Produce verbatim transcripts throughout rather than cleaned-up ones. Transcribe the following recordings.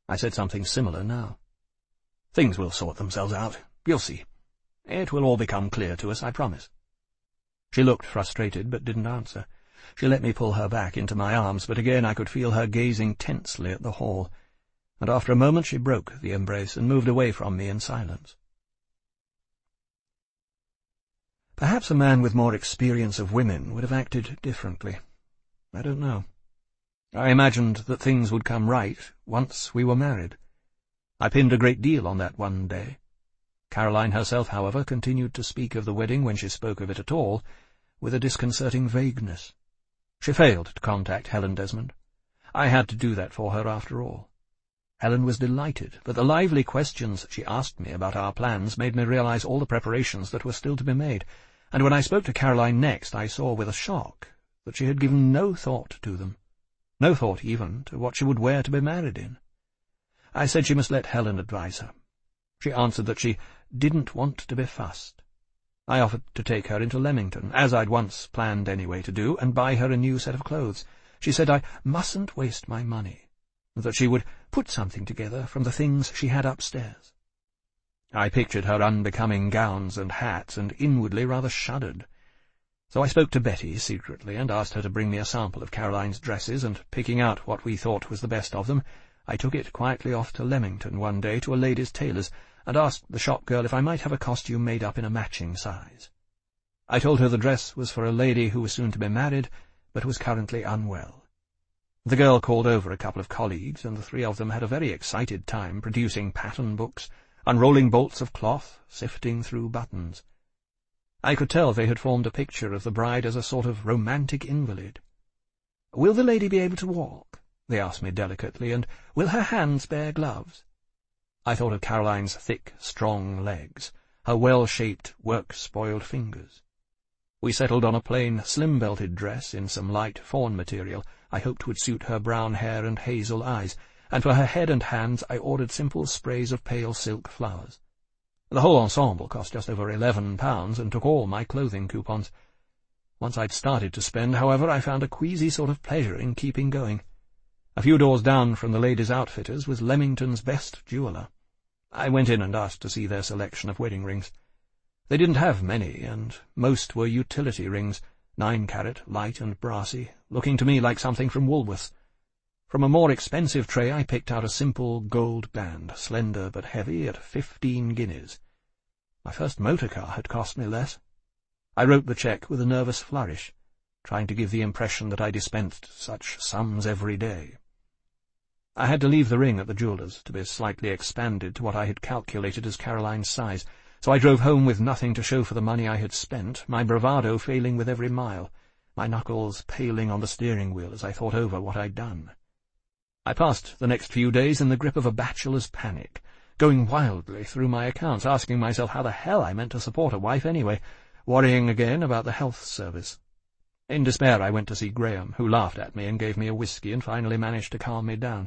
I said something similar now. "Things will sort themselves out. You'll see. It will all become clear to us, I promise." She looked frustrated, but didn't answer. She let me pull her back into my arms, but again I could feel her gazing tensely at the hall, and after a moment she broke the embrace and moved away from me in silence. Perhaps a man with more experience of women would have acted differently. I don't know. I imagined that things would come right once we were married. I pinned a great deal on that one day. Caroline herself, however, continued to speak of the wedding, when she spoke of it at all, with a disconcerting vagueness. She failed to contact Helen Desmond. I had to do that for her after all. Helen was delighted, but the lively questions she asked me about our plans made me realize all the preparations that were still to be made, and when I spoke to Caroline next I saw with a shock that she had given no thought to them, no thought even to what she would wear to be married in. I said she must let Helen advise her. She answered that she didn't want to be fussed. I offered to take her into Leamington, as I'd once planned anyway to do, and buy her a new set of clothes. She said I mustn't waste my money, and that she would put something together from the things she had upstairs. I pictured her unbecoming gowns and hats, and inwardly rather shuddered. So I spoke to Betty secretly, and asked her to bring me a sample of Caroline's dresses, and picking out what we thought was the best of them, I took it quietly off to Leamington one day to a ladies' tailor's, and asked the shop girl if I might have a costume made up in a matching size. I told her the dress was for a lady who was soon to be married, but was currently unwell. The girl called over a couple of colleagues, and the three of them had a very excited time producing pattern books, unrolling bolts of cloth, sifting through buttons. I could tell they had formed a picture of the bride as a sort of romantic invalid. "Will the lady be able to walk?" they asked me delicately, and "will her hands bear gloves?" I thought of Caroline's thick, strong legs, her well-shaped, work-spoiled fingers. We settled on a plain, slim-belted dress in some light fawn material I hoped would suit her brown hair and hazel eyes, and for her head and hands I ordered simple sprays of pale silk flowers. The whole ensemble cost just over eleven pounds, and took all my clothing coupons. Once I'd started to spend, however, I found a queasy sort of pleasure in keeping going. A few doors down from the ladies' outfitters was Leamington's best jeweller. I went in and asked to see their selection of wedding rings. They didn't have many, and most were utility rings, nine-carat, light and brassy, looking to me like something from Woolworth's. From a more expensive tray I picked out a simple gold band, slender but heavy, at fifteen guineas. My first motor car had cost me less. I wrote the cheque with a nervous flourish, trying to give the impression that I dispensed such sums every day. I had to leave the ring at the jeweller's to be slightly expanded to what I had calculated as Caroline's size, so I drove home with nothing to show for the money I had spent, my bravado failing with every mile, my knuckles paling on the steering wheel as I thought over what I'd done. I passed the next few days in the grip of a bachelor's panic, going wildly through my accounts, asking myself how the hell I meant to support a wife anyway, worrying again about the health service. In despair I went to see Graham, who laughed at me and gave me a whisky and finally managed to calm me down.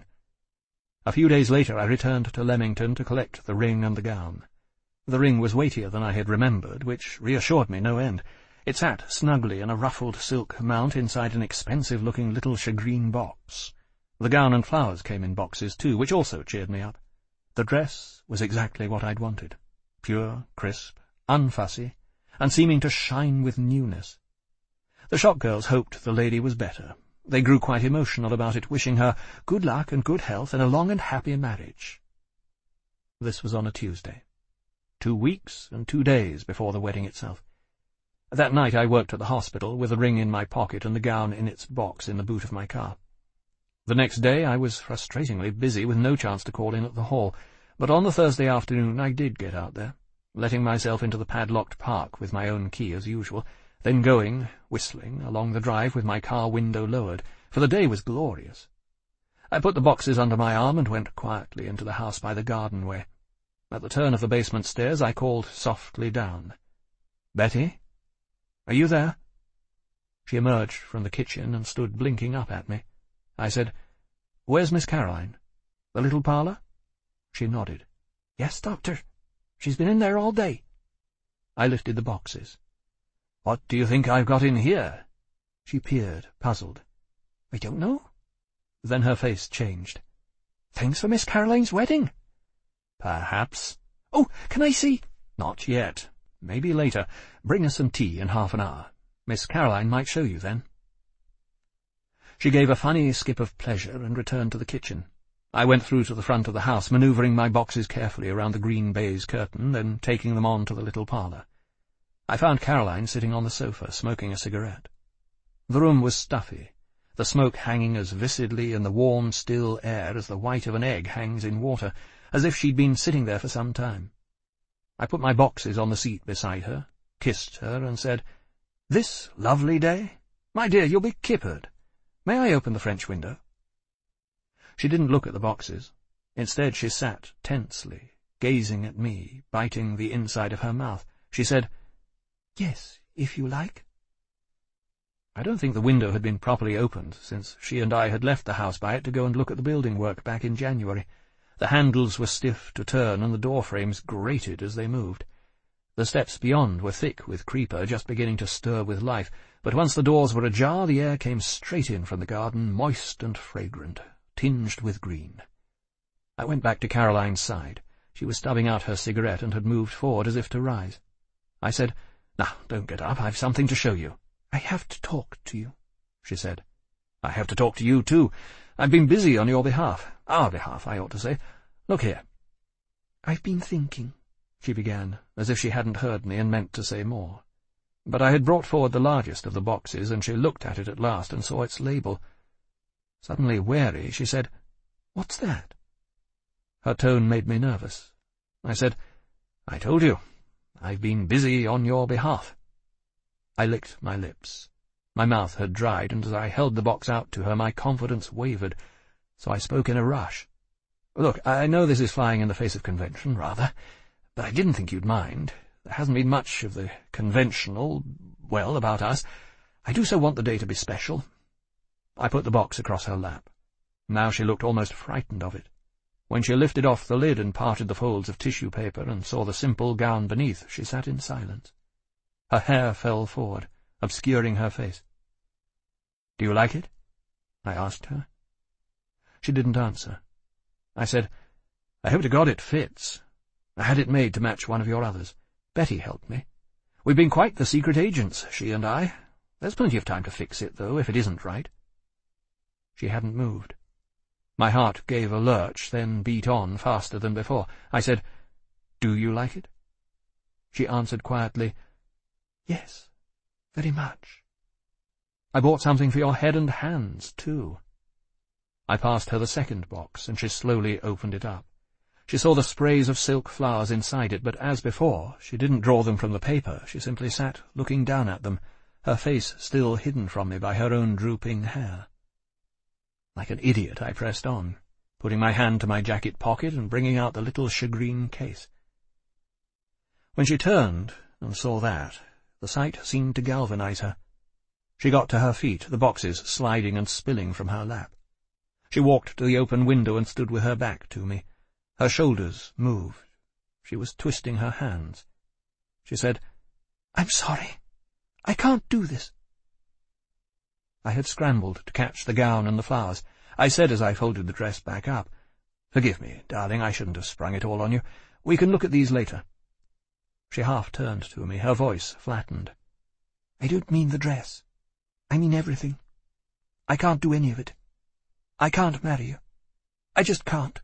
A few days later I returned to Leamington to collect the ring and the gown. The ring was weightier than I had remembered, which reassured me no end. It sat snugly in a ruffled silk mount inside an expensive-looking little shagreen box. The gown and flowers came in boxes too, which also cheered me up. The dress was exactly what I'd wanted, pure, crisp, unfussy, and seeming to shine with newness. The shop girls hoped the lady was better. They grew quite emotional about it, wishing her good luck and good health and a long and happy marriage. This was on a Tuesday, two weeks and two days before the wedding itself. That night I worked at the hospital, with the ring in my pocket and the gown in its box in the boot of my car. The next day I was frustratingly busy, with no chance to call in at the hall, but on the Thursday afternoon I did get out there, letting myself into the padlocked park with my own key as usual, then going, whistling, along the drive with my car window lowered, for the day was glorious. I put the boxes under my arm and went quietly into the house by the garden way. At the turn of the basement stairs I called softly down. "Betty? Are you there?" She emerged from the kitchen and stood blinking up at me. I said, "Where's Miss Caroline? The little parlour?" She nodded. "Yes, doctor. She's been in there all day." I lifted the boxes. "What do you think I've got in here?" She peered, puzzled. "I don't know." Then her face changed. Things for Miss Caroline's wedding?" "Perhaps." "Oh, can I see?" "Not yet. Maybe later. Bring us some tea in half an hour. Miss Caroline might show you then." She gave a funny skip of pleasure and returned to the kitchen. I went through to the front of the house, manoeuvring my boxes carefully around the green baize curtain, then taking them on to the little parlour. I found Caroline sitting on the sofa, smoking a cigarette. The room was stuffy, the smoke hanging as vicidly in the warm, still air as the white of an egg hangs in water, as if she'd been sitting there for some time. I put my boxes on the seat beside her, kissed her, and said, "This lovely day? My dear, you'll be kippered. May I open the French window?" She didn't look at the boxes. Instead she sat tensely, gazing at me, biting the inside of her mouth. She said, "Yes, if you like." I don't think the window had been properly opened since she and I had left the house by it to go and look at the building work back in January. The handles were stiff to turn, and the door frames grated as they moved. The steps beyond were thick with creeper, just beginning to stir with life, but once the doors were ajar, the air came straight in from the garden, moist and fragrant, tinged with green. I went back to Caroline's side. She was stubbing out her cigarette and had moved forward as if to rise. I said, "Now, don't get up. I've something to show you." "I have to talk to you," she said. "I have to talk to you, too. I've been busy on your behalf. Our behalf, I ought to say. Look here." "I've been thinking," she began, as if she hadn't heard me and meant to say more. But I had brought forward the largest of the boxes, and she looked at it at last and saw its label. Suddenly wary, she said, "What's that?" Her tone made me nervous. I said, "I told you. I've been busy on your behalf." I licked my lips. My mouth had dried, and as I held the box out to her, my confidence wavered, so I spoke in a rush. "Look, I know this is flying in the face of convention, rather, but I didn't think you'd mind. There hasn't been much of the conventional, well, about us. I do so want the day to be special." I put the box across her lap. Now she looked almost frightened of it. When she lifted off the lid and parted the folds of tissue paper and saw the simple gown beneath, she sat in silence. Her hair fell forward, obscuring her face. "Do you like it?" I asked her. She didn't answer. I said, "I hope to God it fits. I had it made to match one of your others. Betty helped me. We've been quite the secret agents, she and I. There's plenty of time to fix it, though, if it isn't right." She hadn't moved. My heart gave a lurch, then beat on faster than before. I said, "Do you like it?" She answered quietly, "Yes, very much. I bought something for your head and hands, too." I passed her the second box, and she slowly opened it up. She saw the sprays of silk flowers inside it, but as before, she didn't draw them from the paper. She simply sat looking down at them, her face still hidden from me by her own drooping hair. Like an idiot, I pressed on, putting my hand to my jacket pocket and bringing out the little shagreen case. When she turned and saw that, the sight seemed to galvanize her. She got to her feet, the boxes sliding and spilling from her lap. She walked to the open window and stood with her back to me. Her shoulders moved. She was twisting her hands. She said, "I'm sorry. I can't do this." I had scrambled to catch the gown and the flowers. I said as I folded the dress back up, "Forgive me, darling, I shouldn't have sprung it all on you. We can look at these later." She half turned to me, her voice flattened. "I don't mean the dress. I mean everything. I can't do any of it. I can't marry you. I just can't."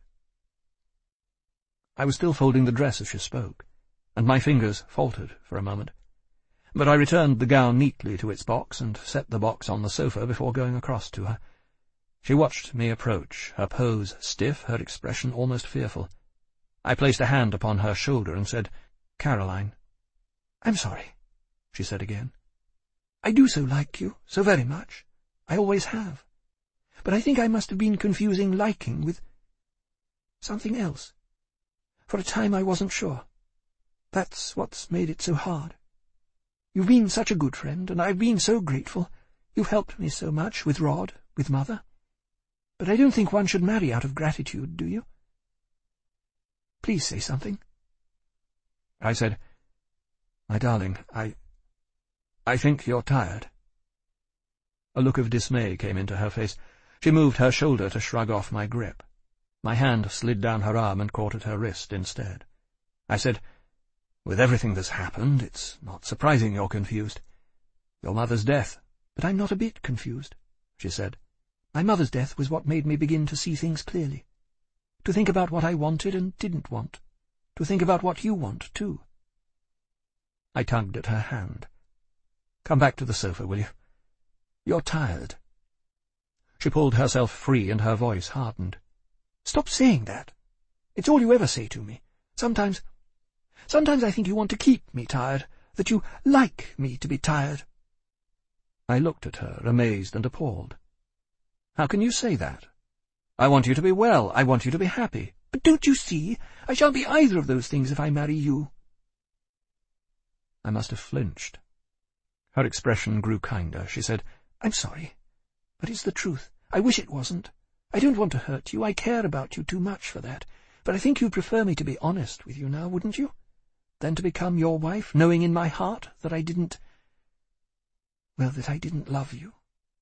I was still folding the dress as she spoke, and my fingers faltered for a moment. But I returned the gown neatly to its box and set the box on the sofa before going across to her. She watched me approach, her pose stiff, her expression almost fearful. I placed a hand upon her shoulder and said, "Caroline." "I'm sorry," she said again. "I do so like you, so very much. I always have. But I think I must have been confusing liking with something else. For a time I wasn't sure. That's what's made it so hard. You've been such a good friend, and I've been so grateful. You've helped me so much, with Rod, with Mother. But I don't think one should marry out of gratitude, do you? Please say something." I said, "My darling, I... I think you're tired." A look of dismay came into her face. She moved her shoulder to shrug off my grip. My hand slid down her arm and caught at her wrist instead. I said, "With everything that's happened, it's not surprising you're confused. Your mother's death—" "But I'm not a bit confused," she said. "My mother's death was what made me begin to see things clearly. To think about what I wanted and didn't want. To think about what you want, too." I tugged at her hand. "Come back to the sofa, will you? You're tired." She pulled herself free and her voice hardened. "Stop saying that. It's all you ever say to me. Sometimes... Sometimes I think you want to keep me tired, that you like me to be tired." I looked at her, amazed and appalled. "How can you say that? I want you to be well. I want you to be happy." "But don't you see? I shan't be either of those things if I marry you." I must have flinched. Her expression grew kinder. She said, "I'm sorry, but it's the truth. I wish it wasn't. I don't want to hurt you. I care about you too much for that. But I think you'd prefer me to be honest with you now, wouldn't you? Than to become your wife, knowing in my heart that I didn't... well, that I didn't love you."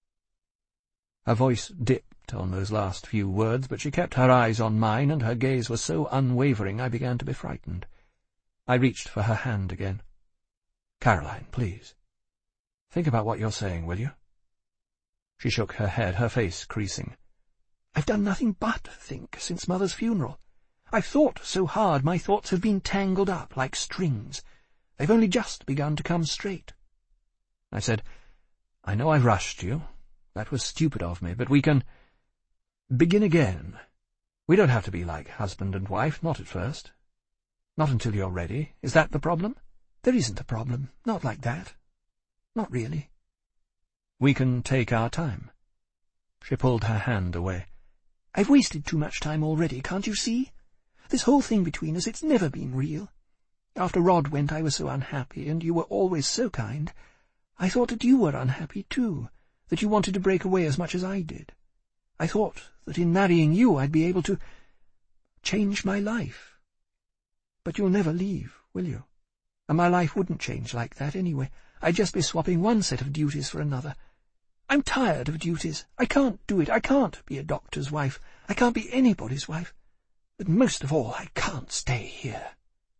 Her voice dipped on those last few words, but she kept her eyes on mine, and her gaze was so unwavering I began to be frightened. I reached for her hand again. "Caroline, please. Think about what you're saying, will you?" She shook her head, her face creasing. "I've done nothing but think since Mother's funeral. I've thought so hard my thoughts have been tangled up like strings. They've only just begun to come straight." I said, "I know I rushed you. That was stupid of me, but we can begin again. We don't have to be like husband and wife, not at first. Not until you're ready. Is that the problem?" "There isn't a problem. Not like that. Not really." "We can take our time." She pulled her hand away. "I've wasted too much time already, can't you see? This whole thing between us, it's never been real. After Rod went I was so unhappy, and you were always so kind. I thought that you were unhappy too, that you wanted to break away as much as I did. I thought that in marrying you I'd be able to change my life. But you'll never leave, will you? And my life wouldn't change like that anyway. I'd just be swapping one set of duties for another. I'm tired of duties. I can't do it. I can't be a doctor's wife. I can't be anybody's wife. But most of all, I can't stay here."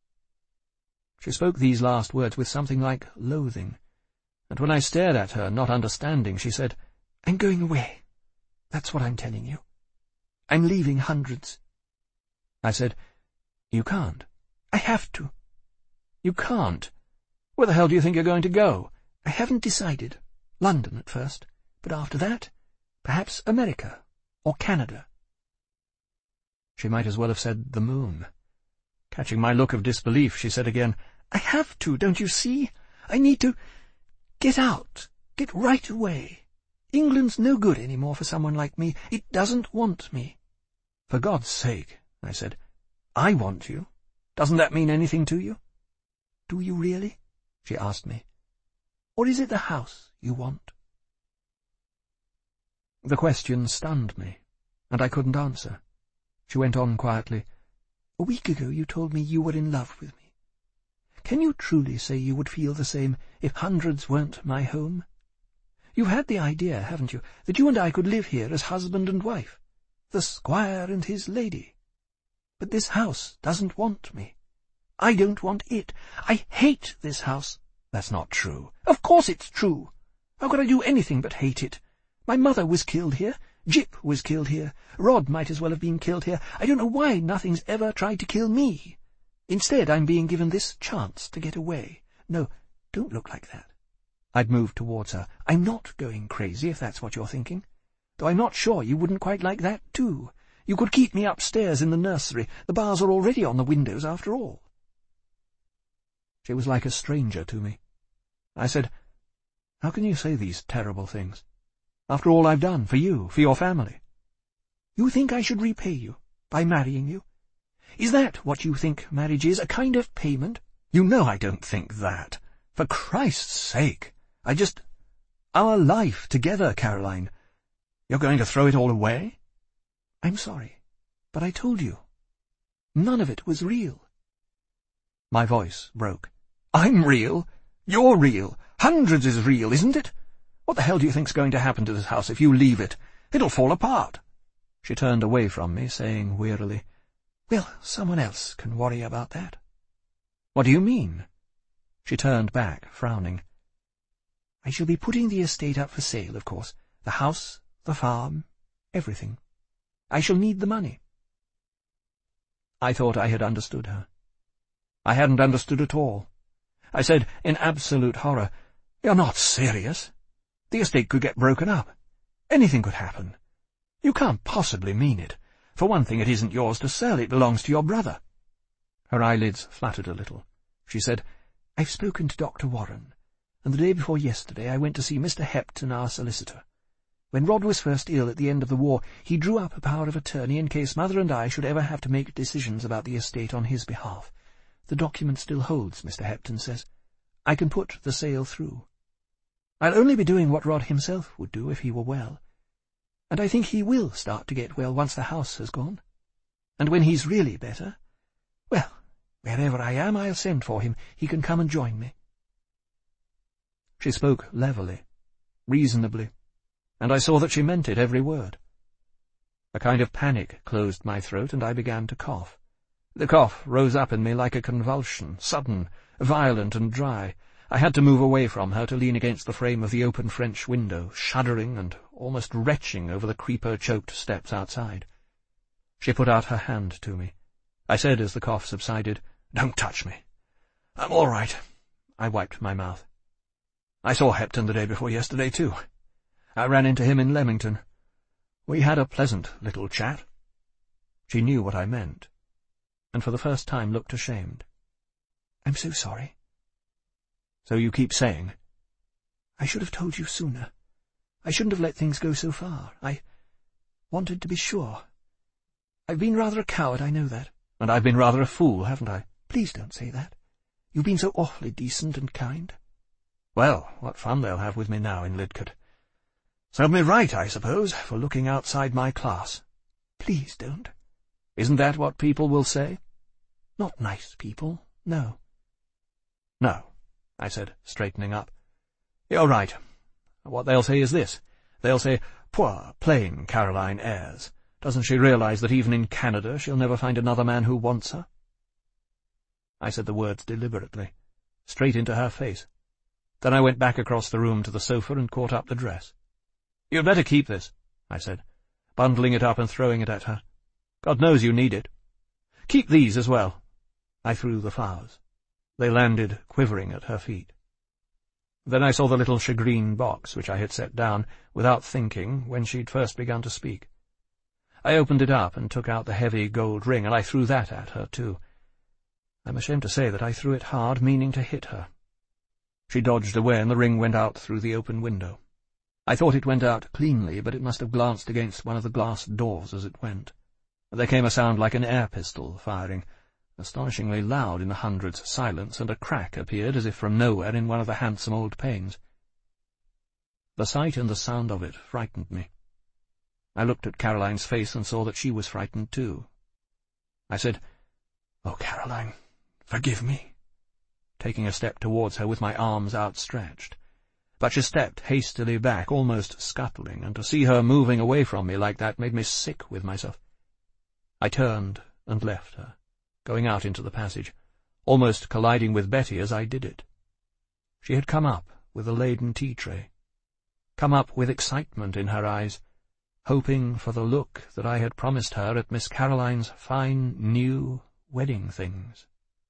She spoke these last words with something like loathing, and when I stared at her, not understanding, she said, "I'm going away. That's what I'm telling you. I'm leaving Hundreds." I said, "You can't." "I have to." "You can't? Where the hell do you think you're going to go?" "I haven't decided. London at first, but after that, perhaps America or Canada." She might as well have said the moon. Catching my look of disbelief, she said again, "I have to, don't you see? I need to get out, get right away. England's no good any more for someone like me. It doesn't want me." "For God's sake," I said, "I want you. Doesn't that mean anything to you?" "Do you really?" she asked me. "Or is it the house you want?" The question stunned me, and I couldn't answer. She went on quietly, "A week ago you told me you were in love with me. Can you truly say you would feel the same if Hundreds weren't my home? You've had the idea, haven't you, that you and I could live here as husband and wife, the squire and his lady. But this house doesn't want me. I don't want it. I hate this house." "That's not true." "Of course it's true. How could I do anything but hate it? My mother was killed here. Jip was killed here. Rod might as well have been killed here. I don't know why nothing's ever tried to kill me. Instead, I'm being given this chance to get away. No, don't look like that." I'd moved towards her. "I'm not going crazy, if that's what you're thinking. Though I'm not sure you wouldn't quite like that, too. You could keep me upstairs in the nursery. The bars are already on the windows, after all." She was like a stranger to me. I said, "How can you say these terrible things? After all I've done for you, for your family." "You think I should repay you by marrying you? Is that what you think marriage is, a kind of payment?" "You know I don't think that. For Christ's sake. I just... Our life together, Caroline. You're going to throw it all away?" "I'm sorry, but I told you. None of it was real." My voice broke. "I'm real. You're real. Hundreds is real, isn't it? What the hell do you think's going to happen to this house if you leave it? It'll fall apart." She turned away from me, saying wearily, "Well, someone else can worry about that." "What do you mean?" She turned back, frowning. "I shall be putting the estate up for sale, of course. The house, the farm, everything. I shall need the money." I thought I had understood her. I hadn't understood at all. I said, in absolute horror, "You're not serious? The estate could get broken up. Anything could happen. You can't possibly mean it. For one thing, it isn't yours to sell. It belongs to your brother." Her eyelids fluttered a little. She said, "I've spoken to Doctor Warren, and the day before yesterday I went to see Mister Hepton, our solicitor. When Rod was first ill at the end of the war, he drew up a power of attorney in case Mother and I should ever have to make decisions about the estate on his behalf. The document still holds, Mister Hepton says. I can put the sale through. I'll only be doing what Rod himself would do if he were well. And I think he will start to get well once the house has gone. And when he's really better, well, wherever I am, I'll send for him. He can come and join me." She spoke levelly, reasonably, and I saw that she meant it, every word. A kind of panic closed my throat, and I began to cough. The cough rose up in me like a convulsion, sudden, violent and dry. I had to move away from her to lean against the frame of the open French window, shuddering and almost retching over the creeper-choked steps outside. She put out her hand to me. I said as the cough subsided, "Don't touch me. I'm all right." I wiped my mouth. "I saw Hepton the day before yesterday, too. I ran into him in Leamington. We had a pleasant little chat." She knew what I meant, and for the first time looked ashamed. "I'm so sorry." "So you keep saying?" "I should have told you sooner. I shouldn't have let things go so far. I wanted to be sure. I've been rather a coward, I know that." "And I've been rather a fool, haven't I?" "Please don't say that. You've been so awfully decent and kind." "Well, what fun they'll have with me now in Lidcote. Serve me right, I suppose, for looking outside my class." "Please don't." "Isn't that what people will say?" "Not nice people, no." "No," I said, straightening up. "You're right. What they'll say is this. They'll say, 'Poor, plain Caroline Ayres. Doesn't she realize that even in Canada she'll never find another man who wants her?'" I said the words deliberately, straight into her face. Then I went back across the room to the sofa and caught up the dress. "You'd better keep this," I said, bundling it up and throwing it at her. "God knows you need it. Keep these as well." I threw the flowers. They landed quivering at her feet. Then I saw the little shagreen box which I had set down, without thinking, when she'd first begun to speak. I opened it up and took out the heavy gold ring, and I threw that at her, too. I'm ashamed to say that I threw it hard, meaning to hit her. She dodged away, and the ring went out through the open window. I thought it went out cleanly, but it must have glanced against one of the glass doors as it went. There came a sound like an air pistol firing, astonishingly loud in the hundred's silence, and a crack appeared as if from nowhere in one of the handsome old panes. The sight and the sound of it frightened me. I looked at Caroline's face and saw that she was frightened too. I said, "Oh, Caroline, forgive me," taking a step towards her with my arms outstretched. But she stepped hastily back, almost scuttling, and to see her moving away from me like that made me sick with myself. I turned and left her, going out into the passage, almost colliding with Betty as I did it. She had come up with a laden tea-tray, come up with excitement in her eyes, hoping for the look that I had promised her at Miss Caroline's fine, new wedding things.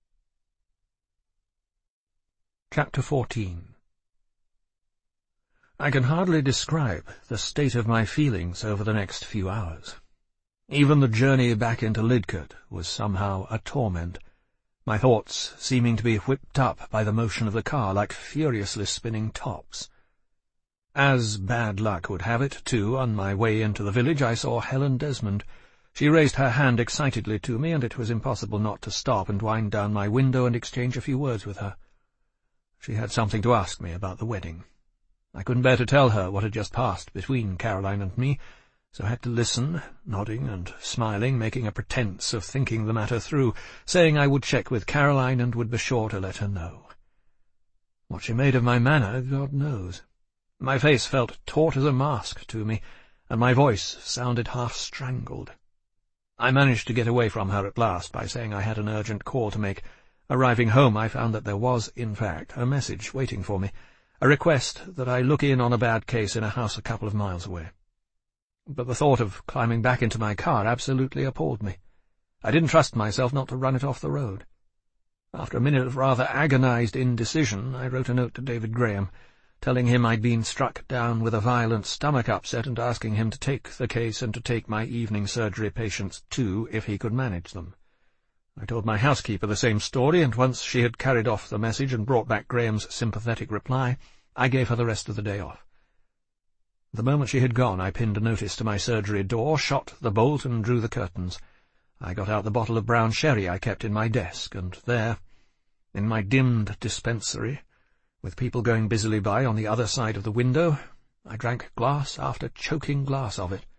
Chapter fourteen. I can hardly describe the state of my feelings over the next few hours. Even the journey back into Lidcote was somehow a torment, my thoughts seeming to be whipped up by the motion of the car like furiously spinning tops. As bad luck would have it, too, on my way into the village I saw Helen Desmond. She raised her hand excitedly to me, and it was impossible not to stop and wind down my window and exchange a few words with her. She had something to ask me about the wedding. I couldn't bear to tell her what had just passed between Caroline and me, so had to listen, nodding and smiling, making a pretence of thinking the matter through, saying I would check with Caroline and would be sure to let her know. What she made of my manner, God knows. My face felt taut as a mask to me, and my voice sounded half-strangled. I managed to get away from her at last by saying I had an urgent call to make. Arriving home, I found that there was, in fact, a message waiting for me, a request that I look in on a bad case in a house a couple of miles away. But the thought of climbing back into my car absolutely appalled me. I didn't trust myself not to run it off the road. After a minute of rather agonized indecision, I wrote a note to David Graham, telling him I'd been struck down with a violent stomach upset and asking him to take the case and to take my evening surgery patients too, if he could manage them. I told my housekeeper the same story, and once she had carried off the message and brought back Graham's sympathetic reply, I gave her the rest of the day off. The moment she had gone, I pinned a notice to my surgery door, shot the bolt, and drew the curtains. I got out the bottle of brown sherry I kept in my desk, and there, in my dimmed dispensary, with people going busily by on the other side of the window, I drank glass after choking glass of it.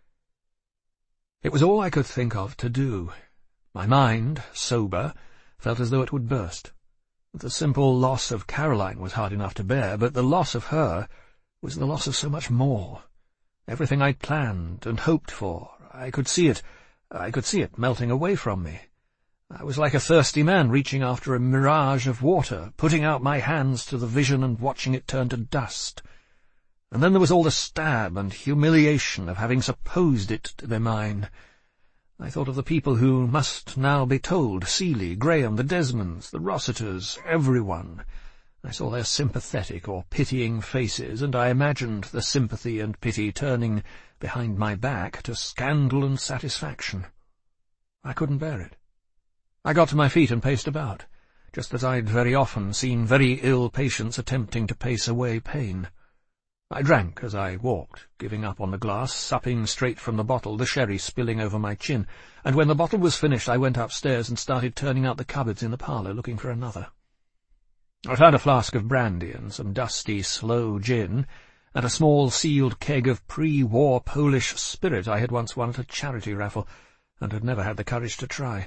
It was all I could think of to do. My mind, sober, felt as though it would burst. The simple loss of Caroline was hard enough to bear, but the loss of her was the loss of so much more. Everything I'd planned and hoped for, I could see it, I could see it melting away from me. I was like a thirsty man reaching after a mirage of water, putting out my hands to the vision and watching it turn to dust. And then there was all the stab and humiliation of having supposed it to be mine. I thought of the people who must now be told, Seeley, Graham, the Desmonds, the Rossiters, everyone. I saw their sympathetic or pitying faces, and I imagined the sympathy and pity turning behind my back to scandal and satisfaction. I couldn't bear it. I got to my feet and paced about, just as I'd very often seen very ill patients attempting to pace away pain. I drank as I walked, giving up on the glass, supping straight from the bottle, the sherry spilling over my chin, and when the bottle was finished I went upstairs and started turning out the cupboards in the parlour, looking for another. I found a flask of brandy and some dusty, slow gin, and a small sealed keg of pre-war Polish spirit I had once won at a charity raffle, and had never had the courage to try.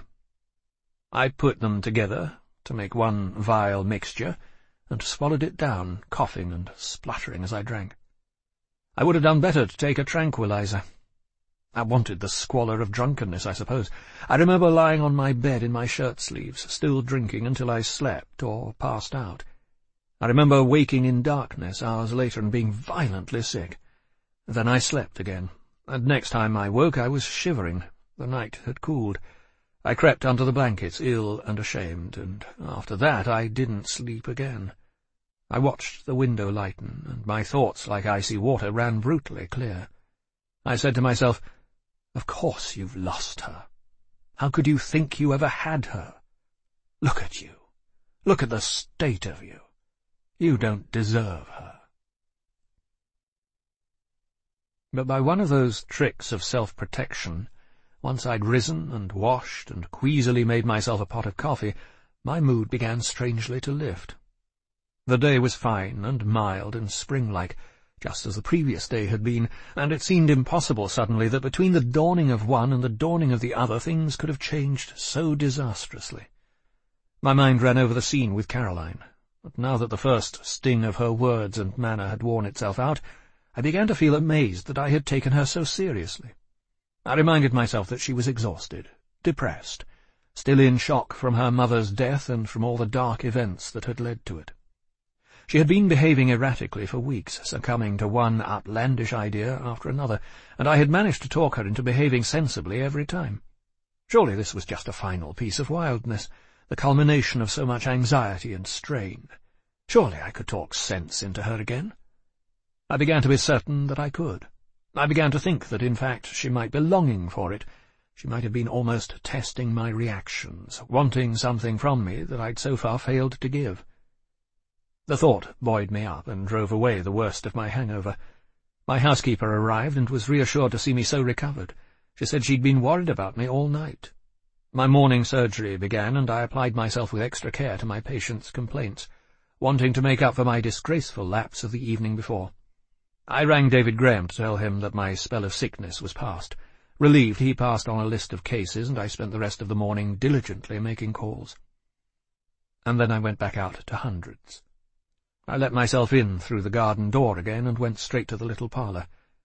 I put them together to make one vile mixture, and swallowed it down, coughing and spluttering as I drank. I would have done better to take a tranquilizer. I wanted the squalor of drunkenness, I suppose. I remember lying on my bed in my shirt-sleeves, still drinking until I slept or passed out. I remember waking in darkness hours later and being violently sick. Then I slept again, and next time I woke I was shivering. The night had cooled. I crept under the blankets, ill and ashamed, and after that I didn't sleep again. I watched the window lighten, and my thoughts, like icy water, ran brutally clear. I said to myself, "Of course you've lost her. How could you think you ever had her? Look at you. Look at the state of you. You don't deserve her." But by one of those tricks of self-protection, once I'd risen and washed and queasily made myself a pot of coffee, my mood began strangely to lift. The day was fine and mild and spring-like, just as the previous day had been, and it seemed impossible suddenly that between the dawning of one and the dawning of the other things could have changed so disastrously. My mind ran over the scene with Caroline, but now that the first sting of her words and manner had worn itself out, I began to feel amazed that I had taken her so seriously. I reminded myself that she was exhausted, depressed, still in shock from her mother's death and from all the dark events that had led to it. She had been behaving erratically for weeks, succumbing to one outlandish idea after another, and I had managed to talk her into behaving sensibly every time. Surely this was just a final piece of wildness, the culmination of so much anxiety and strain. Surely I could talk sense into her again. I began to be certain that I could. I began to think that, in fact, she might be longing for it. She might have been almost testing my reactions, wanting something from me that I'd so far failed to give. The thought buoyed me up and drove away the worst of my hangover. My housekeeper arrived and was reassured to see me so recovered. She said she'd been worried about me all night. My morning surgery began, and I applied myself with extra care to my patient's complaints, wanting to make up for my disgraceful lapse of the evening before. I rang David Graham to tell him that my spell of sickness was past. Relieved, he passed on a list of cases, and I spent the rest of the morning diligently making calls. And then I went back out to Hundreds. I let myself in through the garden door again and went straight to the little parlour.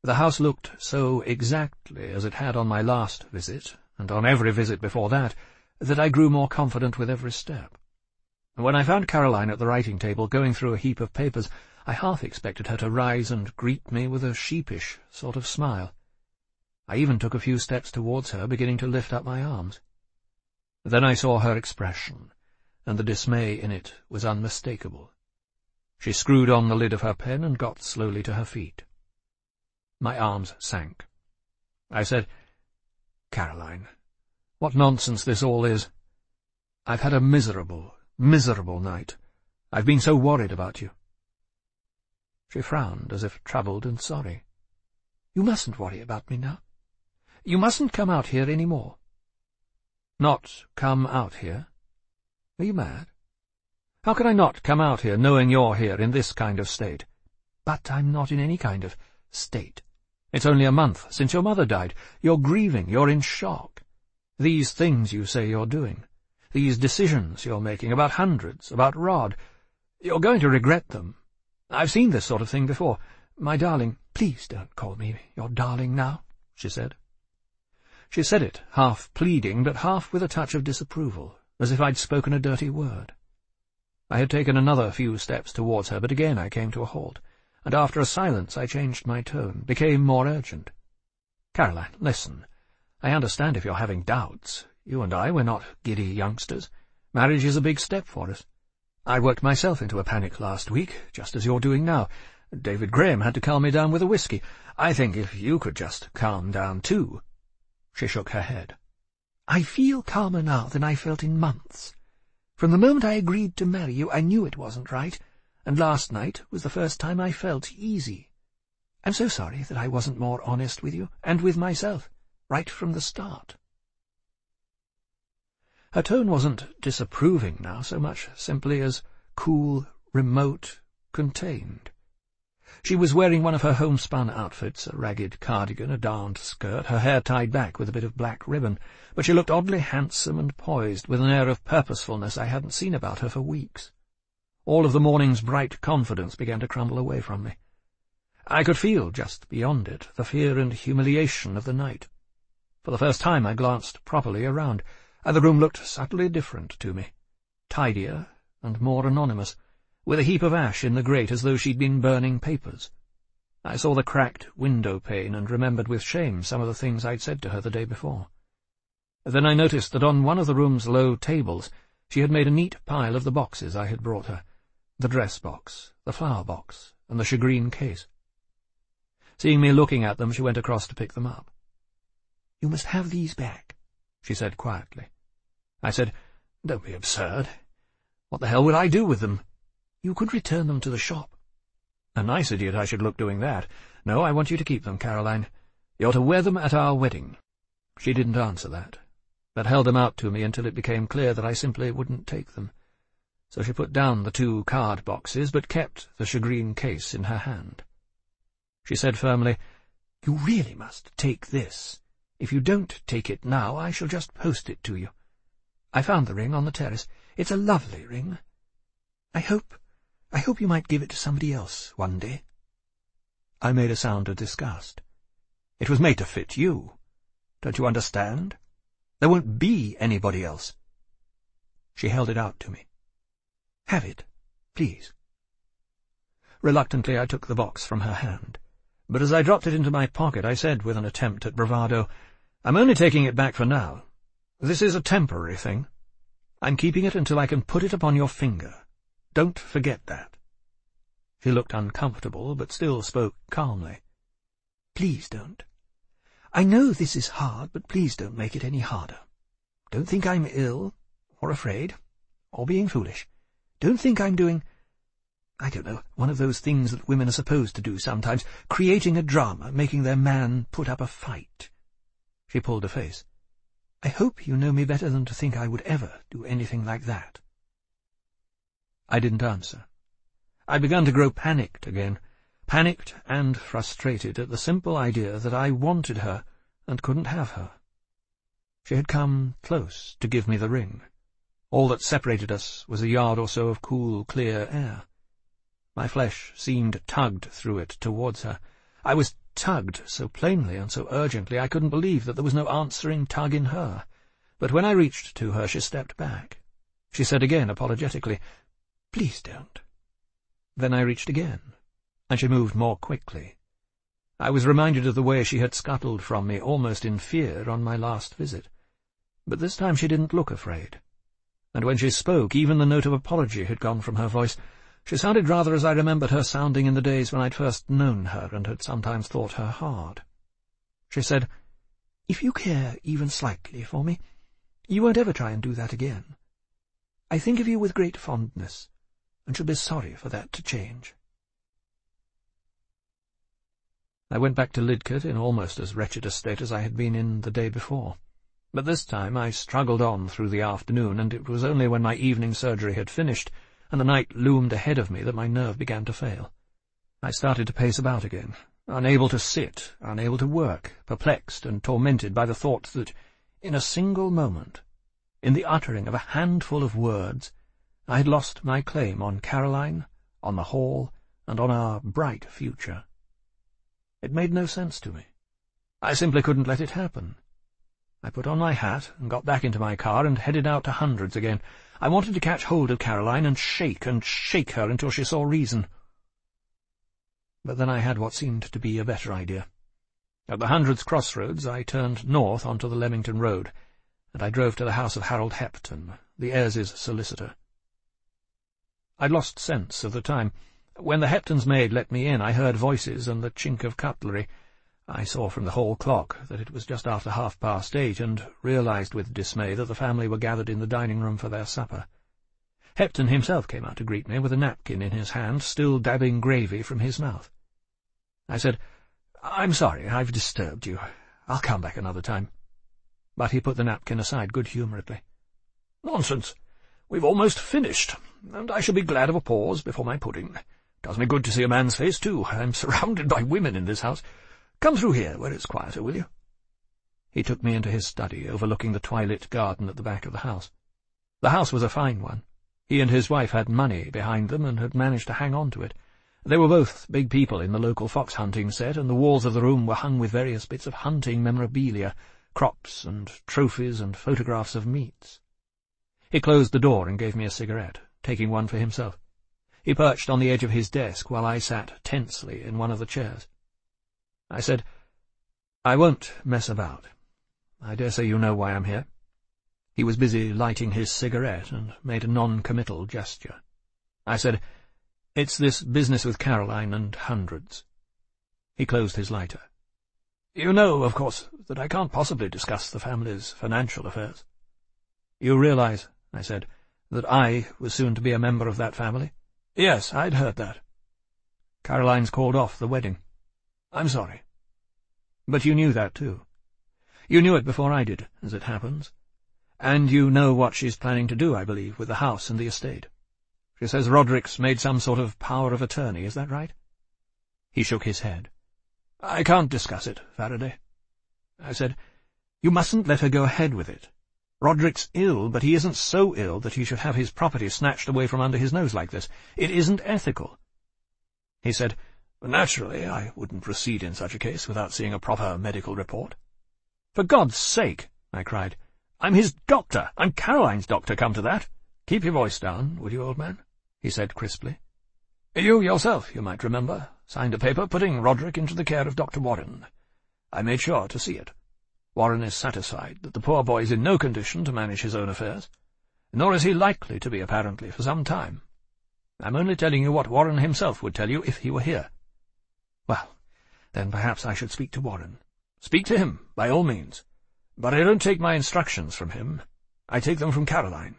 The house looked so exactly as it had on my last visit, and on every visit before that, that I grew more confident with every step. When I found Caroline at the writing-table going through a heap of papers, I half expected her to rise and greet me with a sheepish sort of smile. I even took a few steps towards her, beginning to lift up my arms. Then I saw her expression, and the dismay in it was unmistakable. She screwed on the lid of her pen and got slowly to her feet. My arms sank. I said, "Caroline, what nonsense this all is. I've had a miserable, miserable night. I've been so worried about you." She frowned, as if troubled and sorry. "You mustn't worry about me now. You mustn't come out here any more." "Not come out here? Are you mad? How can I not come out here, knowing you're here in this kind of state?" "But I'm not in any kind of state. It's only a month since your mother died. You're grieving, you're in shock. These things you say you're doing, these decisions you're making about hundreds, about Rod, you're going to regret them. I've seen this sort of thing before. My darling, please don't call me your darling now," she said. She said it, half pleading, but half with a touch of disapproval, as if I'd spoken a dirty word. I had taken another few steps towards her, but again I came to a halt, and after a silence I changed my tone, became more urgent. "Caroline, listen. I understand if you're having doubts. You and I, we're not giddy youngsters. Marriage is a big step for us. I worked myself into a panic last week, just as you're doing now. David Graham had to calm me down with a whiskey. I think if you could just calm down too." She shook her head. "I feel calmer now than I felt in months. From the moment I agreed to marry you, I knew it wasn't right, and last night was the first time I felt easy. I'm so sorry that I wasn't more honest with you, and with myself, right from the start." Her tone wasn't disapproving now so much simply as cool, remote, contained. She was wearing one of her homespun outfits, a ragged cardigan, a darned skirt, her hair tied back with a bit of black ribbon, but she looked oddly handsome and poised, with an air of purposefulness I hadn't seen about her for weeks. All of the morning's bright confidence began to crumble away from me. I could feel, just beyond it, the fear and humiliation of the night. For the first time I glanced properly around, and the room looked subtly different to me, tidier and more anonymous, with a heap of ash in the grate as though she'd been burning papers. I saw the cracked window-pane and remembered with shame some of the things I'd said to her the day before. Then I noticed that on one of the room's low tables she had made a neat pile of the boxes I had brought her, the dress box, the flower box, and the shagreen case. Seeing me looking at them, she went across to pick them up. "You must have these back," she said quietly. I said, "Don't be absurd. What the hell would I do with them?" "You could return them to the shop." "A nice idiot I should look doing that. No, I want you to keep them, Caroline. You're to wear them at our wedding." She didn't answer that, but held them out to me until it became clear that I simply wouldn't take them. So she put down the two card boxes, but kept the shagreen case in her hand. She said firmly, "You really must take this. If you don't take it now, I shall just post it to you. I found the ring on the terrace. It's a lovely ring. I hope... I hope you might give it to somebody else one day." I made a sound of disgust. "It was made to fit you. Don't you understand? There won't be anybody else." She held it out to me. "Have it, please." Reluctantly I took the box from her hand, but as I dropped it into my pocket I said with an attempt at bravado, "I'm only taking it back for now. This is a temporary thing. I'm keeping it until I can put it upon your finger. Don't forget that." She looked uncomfortable, but still spoke calmly. "Please don't. I know this is hard, but please don't make it any harder. Don't think I'm ill, or afraid, or being foolish. Don't think I'm doing, I don't know, one of those things that women are supposed to do sometimes, creating a drama, making their man put up a fight." She pulled a face. "I hope you know me better than to think I would ever do anything like that." I didn't answer. I'd begun to grow panicked again, panicked and frustrated at the simple idea that I wanted her and couldn't have her. She had come close to give me the ring. All that separated us was a yard or so of cool, clear air. My flesh seemed tugged through it towards her. I was tugged so plainly and so urgently I couldn't believe that there was no answering tug in her. But when I reached to her, she stepped back. She said again, apologetically, "Please don't." Then I reached again, and she moved more quickly. I was reminded of the way she had scuttled from me, almost in fear, on my last visit. But this time she didn't look afraid. And when she spoke, even the note of apology had gone from her voice. She sounded rather as I remembered her sounding in the days when I'd first known her and had sometimes thought her hard. She said, "If you care even slightly for me, you won't ever try and do that again. I think of you with great fondness, and shall be sorry for that to change." I went back to Lidcote in almost as wretched a state as I had been in the day before. But this time I struggled on through the afternoon, and it was only when my evening surgery had finished and the night loomed ahead of me that my nerve began to fail. I started to pace about again, unable to sit, unable to work, perplexed and tormented by the thought that, in a single moment, in the uttering of a handful of words, I had lost my claim on Caroline, on the Hall, and on our bright future. It made no sense to me. I simply couldn't let it happen. I put on my hat and got back into my car and headed out to Hundreds again. I wanted to catch hold of Caroline and shake and shake her until she saw reason. But then I had what seemed to be a better idea. At the Hundreds crossroads I turned north onto the Leamington Road, and I drove to the house of Harold Hepton, the Ayres's solicitor. I'd lost sense of the time. When the Heptons' maid let me in, I heard voices and the chink of cutlery. I saw from the hall clock that it was just after half-past eight, and realized with dismay that the family were gathered in the dining-room for their supper. Hepton himself came out to greet me with a napkin in his hand, still dabbing gravy from his mouth. I said, "I'm sorry, I've disturbed you. I'll come back another time." But he put the napkin aside good-humouredly. "Nonsense. We've almost finished, and I shall be glad of a pause before my pudding. Does me good to see a man's face, too. I'm surrounded by women in this house. Come through here, where it's quieter, will you?" He took me into his study, overlooking the twilit garden at the back of the house. The house was a fine one. He and his wife had money behind them and had managed to hang on to it. They were both big people in the local fox-hunting set, and the walls of the room were hung with various bits of hunting memorabilia, crops and trophies and photographs of meats. He closed the door and gave me a cigarette, taking one for himself. He perched on the edge of his desk while I sat tensely in one of the chairs. I said, "I won't mess about. I dare say you know why I'm here." He was busy lighting his cigarette and made a non-committal gesture. I said, "It's this business with Caroline and Hundreds." He closed his lighter. "You know, of course, that I can't possibly discuss the family's financial affairs." "You realize," I said, "that I was soon to be a member of that family?" "Yes, I'd heard that." "Caroline's called off the wedding." "I'm sorry." "But you knew that, too. You knew it before I did, as it happens. And you know what she's planning to do, I believe, with the house and the estate. She says Roderick's made some sort of power of attorney, is that right?" He shook his head. "I can't discuss it, Faraday." I said, "You mustn't let her go ahead with it. Roderick's ill, but he isn't so ill that he should have his property snatched away from under his nose like this. It isn't ethical." He said, "Naturally, I wouldn't proceed in such a case without seeing a proper medical report." "For God's sake," I cried, "I'm his doctor. I'm Caroline's doctor, come to that." "Keep your voice down, will you, old man?" he said crisply. "You yourself, you might remember, signed a paper putting Roderick into the care of Doctor Warren. I made sure to see it. Warren is satisfied that the poor boy is in no condition to manage his own affairs, nor is he likely to be, apparently, for some time. I'm only telling you what Warren himself would tell you if he were here." "Well, then perhaps I should speak to Warren." "Speak to him, by all means. But I don't take my instructions from him. I take them from Caroline."